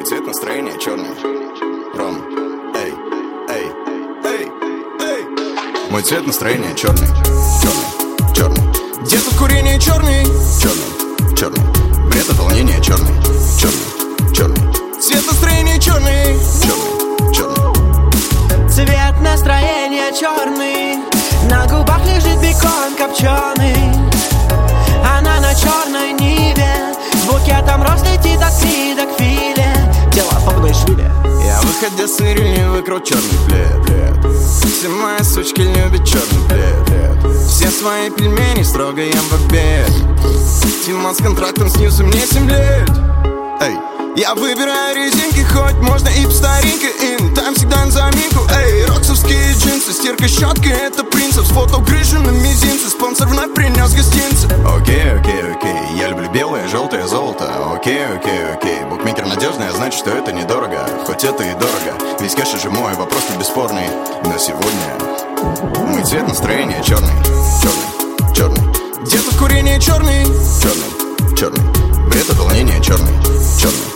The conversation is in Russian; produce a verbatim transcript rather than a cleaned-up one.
цвет настроения черный. Ром, эй, эй, эй, эй. Мой цвет настроения черный. Черный, черный. Где тут курение черный? Черный, черный. Бред от волнения черный. Черный, черный. Цвет настроения черный. Черный, черный. Цвет настроения черный. На губах лежит бекон копченый. Она на черной ниве, с букетом роз летит от крида к филе. Дела по Бнойшвили. Я выходя с Ирины выкрыл черный плед. Все мои сучки любят черный плед. Все свои пельмени строго ем в обед. Тима с контрактом снился мне семь лет. Эй, я выбираю резинки, хоть можно и по старинке им. Там всегда на заминку. Эй, роксовские джинсы, стирка щеткой, это принцип. С фотогрыжу на мизинце, спонсор вновь принес гостинцы. Окей, окей, окей, я люблю белое, желтое, золото. Окей, окей, окей, букмекер надежный, а значит, что это недорого. Хоть это и дорого, ведь кэш же мой, вопрос не бесспорный. Но сегодня мой цвет настроения черный. Черный, черный. Где тут курение черный? Черный, черный. Бред от волнения черный. Черный.